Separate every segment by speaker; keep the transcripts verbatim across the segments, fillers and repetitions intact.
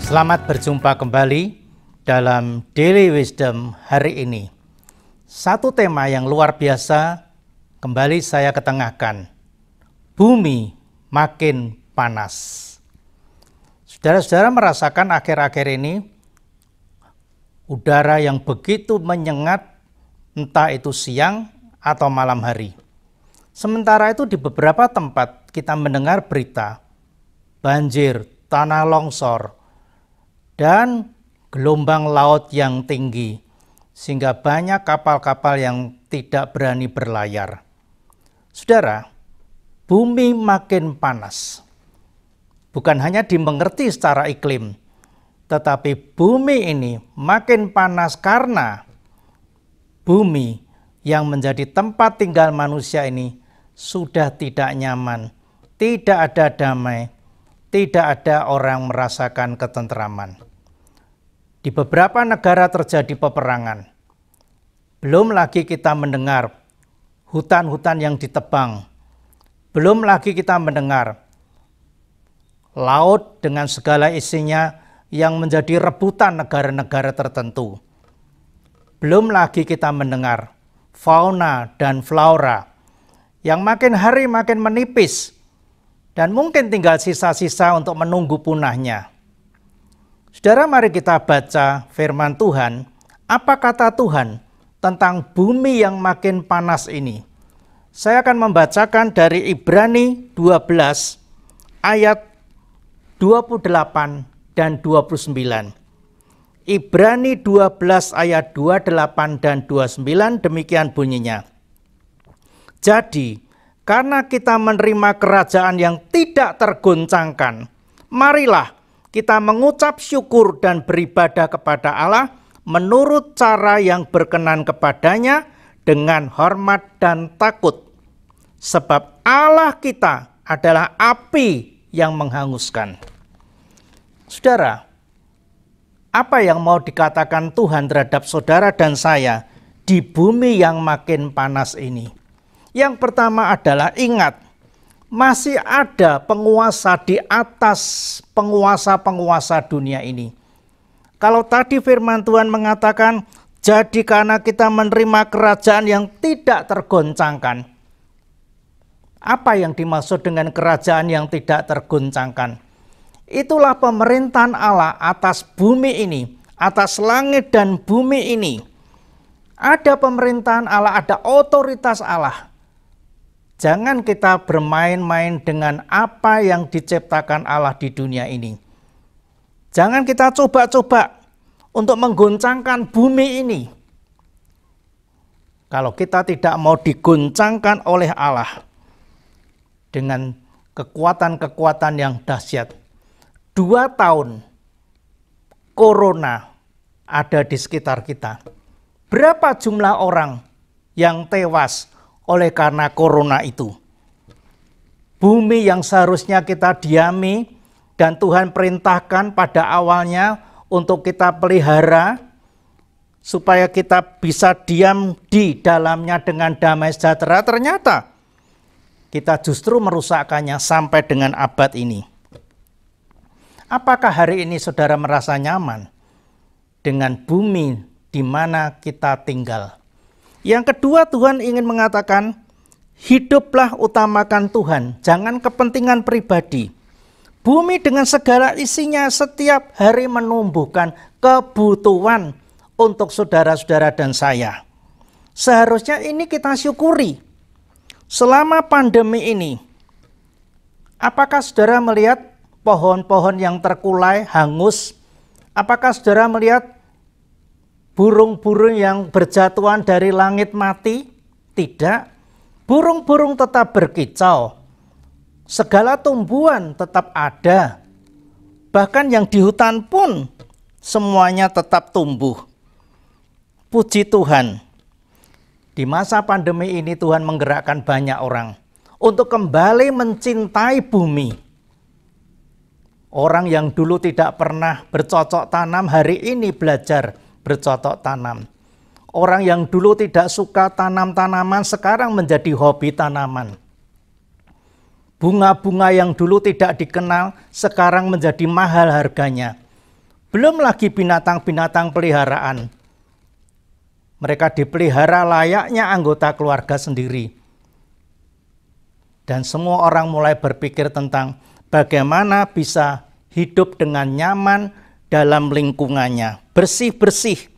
Speaker 1: Selamat berjumpa kembali dalam Daily Wisdom hari ini. Satu tema yang luar biasa kembali saya ketengahkan. Bumi makin panas. Saudara-saudara merasakan akhir-akhir ini udara yang begitu menyengat, entah itu siang atau malam hari. Sementara itu di beberapa tempat kita mendengar berita banjir, tanah longsor, dan gelombang laut yang tinggi, sehingga banyak kapal-kapal yang tidak berani berlayar. Saudara, bumi makin panas. Bukan hanya dimengerti secara iklim, tetapi bumi ini makin panas karena bumi yang menjadi tempat tinggal manusia ini sudah tidak nyaman, tidak ada damai, tidak ada orang merasakan ketentraman. Di beberapa negara terjadi peperangan. Belum lagi kita mendengar hutan-hutan yang ditebang. Belum lagi kita mendengar laut dengan segala isinya yang menjadi rebutan negara-negara tertentu. Belum lagi kita mendengar fauna dan flora yang makin hari makin menipis dan mungkin tinggal sisa-sisa untuk menunggu punahnya. Saudara, mari kita baca firman Tuhan. Apa kata Tuhan tentang bumi yang makin panas ini? Saya akan membacakan dari Ibrani dua belas ayat dua puluh delapan dan dua puluh sembilan. Ibrani dua belas ayat dua puluh delapan dan dua puluh sembilan, demikian bunyinya. Jadi, karena kita menerima kerajaan yang tidak tergoncangkan, marilah kita mengucap syukur dan beribadah kepada Allah menurut cara yang berkenan kepadanya dengan hormat dan takut. Sebab Allah kita adalah api yang menghanguskan. Saudara, apa yang mau dikatakan Tuhan terhadap saudara dan saya di bumi yang makin panas ini? Yang pertama adalah ingat, masih ada penguasa di atas penguasa-penguasa dunia ini. Kalau tadi firman Tuhan mengatakan, jadi karena kita menerima kerajaan yang tidak tergoncangkan. Apa yang dimaksud dengan kerajaan yang tidak tergoncangkan? Itulah pemerintahan Allah atas bumi ini, atas langit dan bumi ini. Ada pemerintahan Allah, ada otoritas Allah. Jangan kita bermain-main dengan apa yang diciptakan Allah di dunia ini. Jangan kita coba-coba untuk menggoncangkan bumi ini. Kalau kita tidak mau digoncangkan oleh Allah dengan kekuatan-kekuatan yang dahsyat. Dua tahun corona ada di sekitar kita. Berapa jumlah orang yang tewas oleh karena corona itu? Bumi yang seharusnya kita diami dan Tuhan perintahkan pada awalnya untuk kita pelihara supaya kita bisa diam di dalamnya dengan damai sejahtera, ternyata kita justru merusakkannya sampai dengan abad ini. Apakah hari ini saudara merasa nyaman dengan bumi di mana kita tinggal? Yang kedua, Tuhan ingin mengatakan, hiduplah utamakan Tuhan, jangan kepentingan pribadi. Bumi dengan segala isinya setiap hari menumbuhkan kebutuhan untuk saudara-saudara dan saya. Seharusnya ini kita syukuri. Selama pandemi ini, apakah saudara melihat pohon-pohon yang terkulai, hangus? Apakah saudara melihat burung-burung yang berjatuhan dari langit mati? Tidak. Burung-burung tetap berkicau. Segala tumbuhan tetap ada. Bahkan yang di hutan pun semuanya tetap tumbuh. Puji Tuhan. Di masa pandemi ini Tuhan menggerakkan banyak orang untuk kembali mencintai bumi. Orang yang dulu tidak pernah bercocok tanam hari ini belajar bercocok tanam. Orang yang dulu tidak suka tanam-tanaman sekarang menjadi hobi tanaman. Bunga-bunga yang dulu tidak dikenal sekarang menjadi mahal harganya. Belum lagi binatang-binatang peliharaan. Mereka dipelihara layaknya anggota keluarga sendiri. Dan semua orang mulai berpikir tentang bagaimana bisa hidup dengan nyaman dalam lingkungannya, bersih-bersih.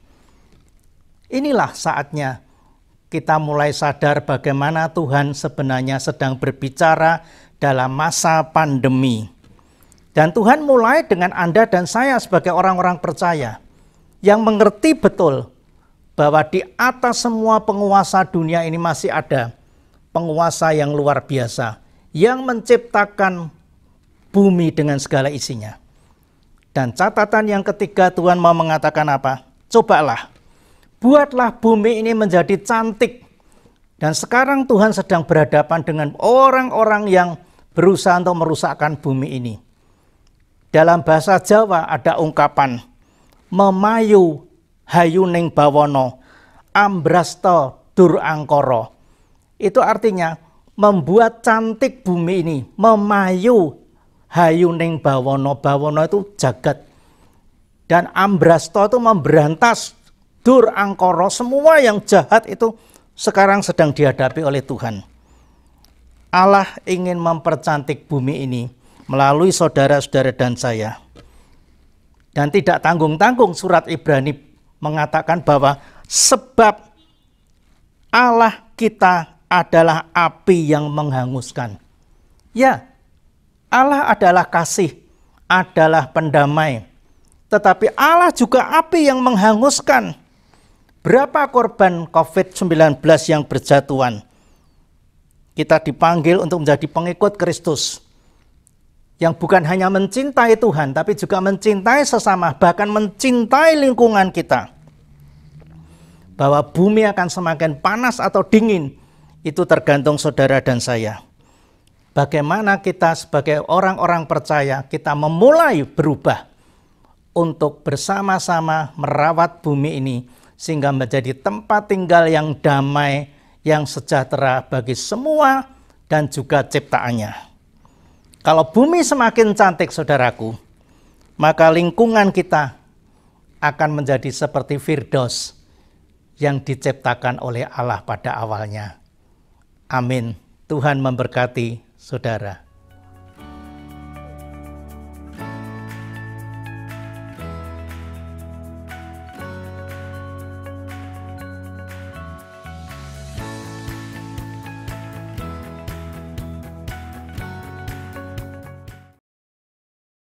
Speaker 1: Inilah saatnya kita mulai sadar bagaimana Tuhan sebenarnya sedang berbicara dalam masa pandemi. Dan Tuhan mulai dengan Anda dan saya sebagai orang-orang percaya yang mengerti betul bahwa di atas semua penguasa dunia ini masih ada penguasa yang luar biasa yang menciptakan bumi dengan segala isinya. Dan catatan yang ketiga, Tuhan mau mengatakan apa? Cobalah, buatlah bumi ini menjadi cantik. Dan sekarang Tuhan sedang berhadapan dengan orang-orang yang berusaha untuk merusakkan bumi ini. Dalam bahasa Jawa ada ungkapan, memayu hayu ning bawono, ambrasto dur angkoro. Itu artinya membuat cantik bumi ini, memayu hayu ning bawono. Bawono itu jagat. Dan ambrasto itu memberantas, dur angkoro, semua yang jahat itu sekarang sedang dihadapi oleh Tuhan. Allah ingin mempercantik bumi ini melalui saudara-saudara dan saya. Dan tidak tanggung-tanggung surat Ibrani mengatakan bahwa sebab Allah kita adalah api yang menghanguskan. Ya, Allah adalah kasih, adalah pendamai. Tetapi Allah juga api yang menghanguskan. Berapa korban covid sembilan belas yang berjatuhan? Kita dipanggil untuk menjadi pengikut Kristus. Yang bukan hanya mencintai Tuhan, tapi juga mencintai sesama, bahkan mencintai lingkungan kita. Bahwa bumi akan semakin panas atau dingin, itu tergantung saudara dan saya. Bagaimana kita sebagai orang-orang percaya, kita memulai berubah untuk bersama-sama merawat bumi ini, sehingga menjadi tempat tinggal yang damai, yang sejahtera bagi semua dan juga ciptaannya. Kalau bumi semakin cantik, saudaraku, maka lingkungan kita akan menjadi seperti Firdaus yang diciptakan oleh Allah pada awalnya. Amin. Tuhan memberkati saudara.